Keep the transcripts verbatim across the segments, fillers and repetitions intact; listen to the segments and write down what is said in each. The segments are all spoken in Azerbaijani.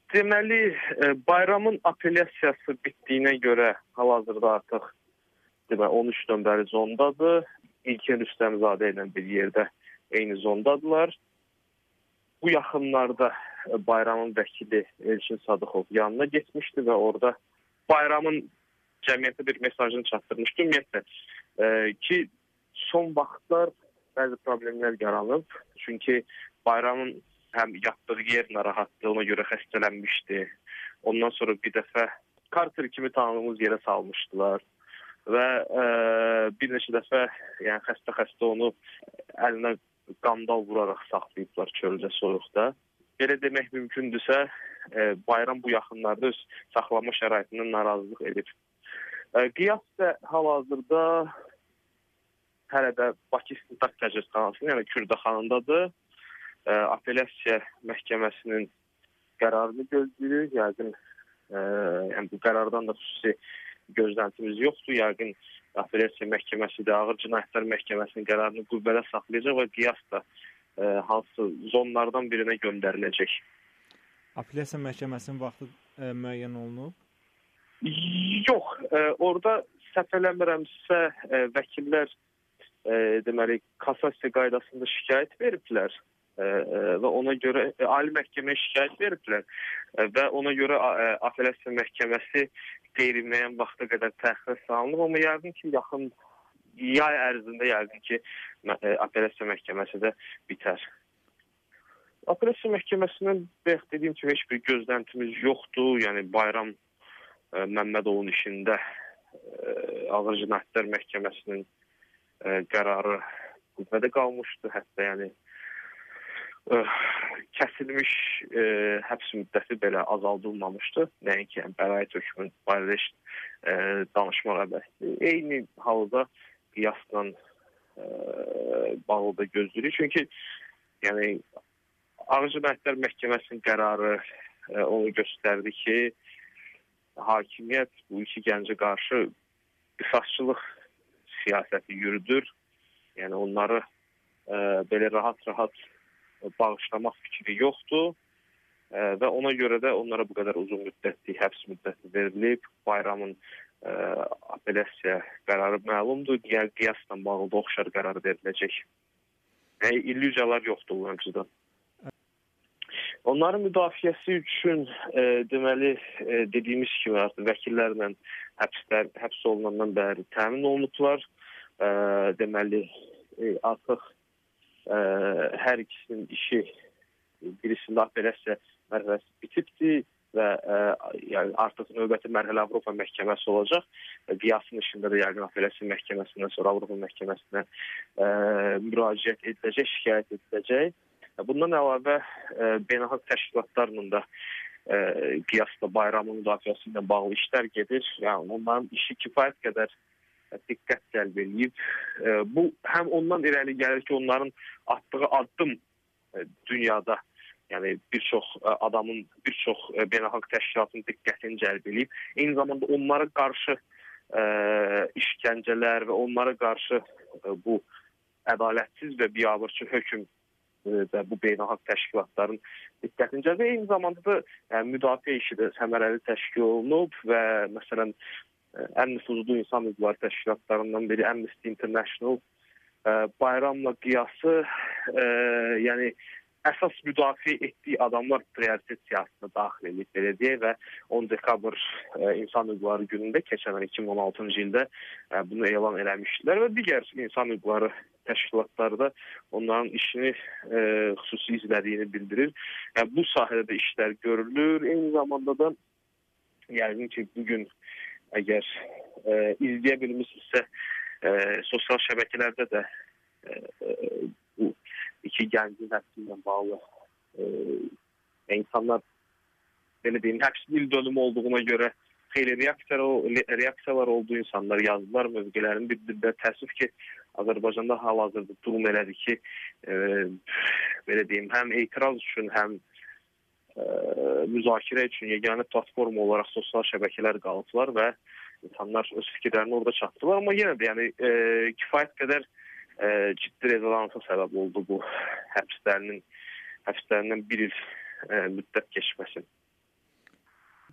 Deməli, bayramın apellyasiyası bitdiyinə görə hal-hazırda artıq deməli, on üç nömrəli zondadır. İlker Rüstəmzadə ilə bir yerdə eyni zondadılar. Bu yaxınlarda bayramın vəkili Elçin Sadıxov yanına getmişdi və orada bayramın cəmiyyətə bir mesajını çatdırmışdı. Ümumiyyətlə e, ki, son vaxtlar bəzi problemlər yaranıb. Çünki bayramın həm yatdığı yer narahatdır, ona görə xəstələnmişdi. Ondan sonra bir dəfə Carter kimi tanıdığımız yerə salmışdılar. Və e, bir neçə dəfə yəni xəstə-xəstə onu əlinə qandal vuraraq saxlayıblar çöldə, soyuqda. Belə demək mümkündürsə, e, bayram bu yaxınlarda öz saxlanma şəraitindən narazılıq edib. E, Qiyas da hal-hazırda hələ də Bakı İstintaq Təcridxanasının, yəni Kürdəxanındadır. E, apellyasiya məhkəməsinin qərarını gözləyirik. Yəqin e, yəni bu qərardan da xüsusi gözləntimiz yoxdur. Yəqin apellyasiya məhkəməsi də Ağır Cinayətlər Məhkəməsinin qərarını qüvvədə saxlayacaq və qiyas da e, hansı zonlardan birinə göndəriləcək. Apellyasiya məhkəməsinin vaxtı e, müəyyən olunub? Yox, e, orada səhv eləmirəmsə e, vəkillər e, deməli kassasiya qaydasında şikayət veriblər. Və ona görə e, Ali Məhkəməyə şikayət veriblər e, və ona görə e, apellyasiya məhkəməsi qeyri-müəyyən vaxta qədər təxirə salınıb, amma yəqin ki, yaxın yay ərzində yəqin ki, e, apellyasiya məhkəməsi də bitər. Apellyasiya məhkəməsindən bayaq dediyim kimi heç bir gözləntimiz yoxdur. Yəni Bayram e, Məmmədovun işində e, Ağır Cinayətlər Məhkəməsinin e, qərarı qüvvədə qalmışdı. Hətta yəni kəsilmiş e, həbs müddəti belə azaldılmamışdı. Nəinki yəni, bəraət hökmünün barədə e, danışmaq əbəsdir. Eyni halda qiyasla e, bağlı da gözləyirik. Çünki yəni, Ağır Cinayətlər Məhkəməsinin qərarı e, onu göstərdi ki, hakimiyyət bu iki gəncə qarşı qisasçılıq siyasəti yürüdür. Yəni onları e, belə rahat-rahat bağışlamaq fikri yoxdur e, və ona görə də onlara bu qədər uzun müddətli həbs müddəti verilib. Bayramın e, apellyasiya qərarı məlumdur. Digər qiyasla bağlı da oxşar qərar veriləcək. E, illüziyalar yoxdur bu mövzuda. Onların müdafiəsi üçün e, deməli e, dediyimiz kimi artıq vəkillərlə həbslər, həbs olunandan bəri təmin olunublar. E, deməli e, artıq Ə, hər ikisinin işi birisində apellyasiya mərhələsi bitibdir və ə, yəni artıq növbəti mərhələ Avropa məhkəməsi olacaq. Qiyasın işində də yəqin apellyasiya məhkəməsindən sonra Avropa məhkəməsinə ə, müraciət ediləcək, şikayət ediləcək. Bundan əlavə ə, beynəlxalq təşkilatlarla da ə, qiyasla bayramın müdafiəsi ilə bağlı işlər gedir. Yəni onların işi kifayət qədər diqqət cəlb edib. Bu həm ondan irəli gəlir ki, onların atdığı addım dünyada, yəni bir çox adamın, bir çox beynəlxalq təşkilatın diqqətini cəlb edib. Eyni zamanda onlara qarşı ə, işgəncələr və onlara qarşı ə, bu ədalətsiz və biabırçı hökm və bu beynəlxalq təşkilatların diqqətini cəlb edib. Eyni zamanda da yəni, müdafiə işi də səmərəli təşkil olunub və məsələn ən nüfuzlu insan hüquqları təşkilatlarından biri Amnesty International e, bayramla qiyası e, yəni əsas müdafiə etdiyi adamlar prioritet siyasətine daxil edib belə deyək və on dekabr e, insan hüquqları günündə keçən iki min on altıncı ildə e, bunu elan eləmişdilər və digər insan hüquqları təşkilatları da onların işini e, xüsusi izlədiyini bildirir. Yəni, bu sahədə də işlər görülür. Eyni zamanda da yəqin ki, bugün əgər e, izləyə bilmişsinizsə e, sosial şəbəkələrdə də e, e, bu iki gəncin həbsi ilə bağlı e, insanlar belə deyim, həbsin il dönümü olduğuna görə xeyli reaksiyalar, reaksiyalar oldu, insanlar yazdılar mövqelərini bildirdi. Təəssüf ki, Azərbaycanda hal-hazırda durum elədir ki, e, belə deyim, həm etiraz üçün, həm müzakirə üçün yeganə platforma olaraq sosial şəbəkələr qalıblar və insanlar öz fikirlərini orada çatdılar. Amma yenə də yəni, e, kifayət qədər e, ciddi rezonansa səbəb oldu bu həbslərinin, həbslərindən bir il e, müddət keçməsi.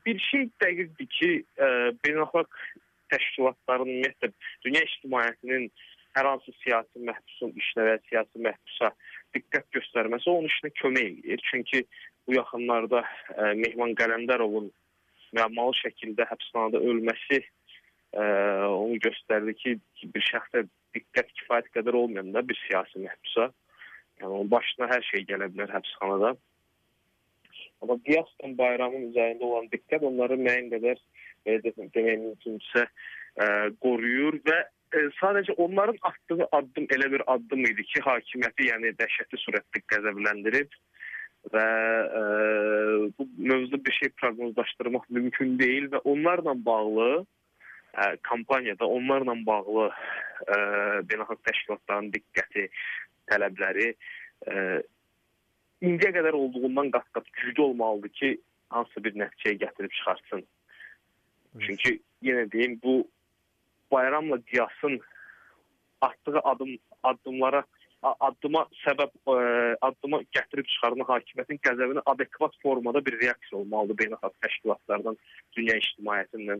bir şey dəqiqdir ki, e, beynəlxalq təşkilatların, ümumiyyətlə, dünya ictimaiyyətinin hər hansı siyasi məhbusun işinə və siyasi məhbusa diqqət göstərməsi onun işinə kömək edir. Çünki bu yaxınlarda e, Mehman Qələndərovun müəmmalı şəkildə həbsxanada ölməsi e, onu göstərdi ki, bir şəxsə diqqət kifayət qədər olmayanda bir siyasi məhbusa, yəni onun başına hər şey gələ bilər həbsxanada. Amma Qiyasdan Bayramın üzərində olan diqqət onları müəyyən qədər demək mümkünsə e, qoruyur və e, sadəcə onların atdığı addım elə bir addım idi ki, hakimiyyəti yəni dəhşətli surətdə qəzəbləndirib və e, bu mövzuda bir şey proqnozlaşdırmaq mümkün deyil və onlarla bağlı e, kampaniyada onlarla bağlı e, beynəlxalq təşkilatların diqqəti, tələbləri e, indiyə qədər olduğundan qat-qat güclü olmalıdır ki, hansı bir nəticəyə gətirib çıxartsın. Çünki yenə deyim, bu Bayramla Qiyasın atdığı adım, addımlara, addıma səbəb, e, addıma gətirib çıxarma hakimiyyətin qəzəbini adekvat formada bir reaksiya olmalıdır beynəlxalq təşkilatlardan, dünya ictimaiyyətindən.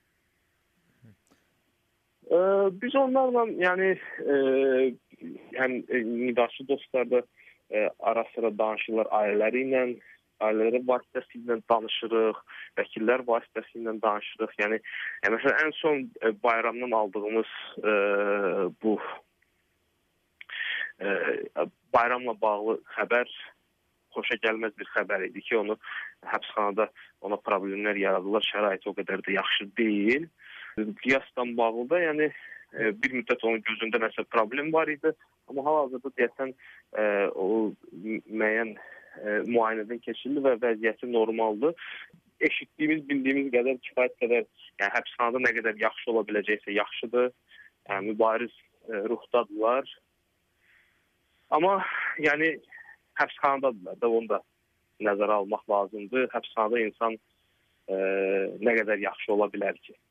E, biz onlarla, yəni, e, həm e, nidaçı dostlar da e, ara sıra danışırlar ailələri ilə, ailələri vasitəsilə danışırıq, vəkillər vasitəsilə danışırıq. Yəni, e, məsələn, ən son e, bayramdan aldığımız e, bu e, bayramla bağlı xəbər xoşa gəlməz bir xəbər idi ki, onu həbsxanada ona problemlər yaradılar, şəraiti o qədər də yaxşı deyil. Qiyasdan bağlı da, yəni, e, bir müddət onun gözündə nəsə problem var idi, amma hal-hazırda deyəsən e, o müəyyən e, müayinədən keçirildi və vəziyyəti normaldır. Eşitdiyimiz, bildiyimiz qədər kifayət qədər, yəni həbsxanada nə qədər yaxşı ola biləcəksə yaxşıdır. Yəni, mübariz e, ruhdadırlar. Amma yəni həbsxanadadırlar da, onu da nəzərə almaq lazımdır. Həbsxanada insan e, nə qədər yaxşı ola bilər ki?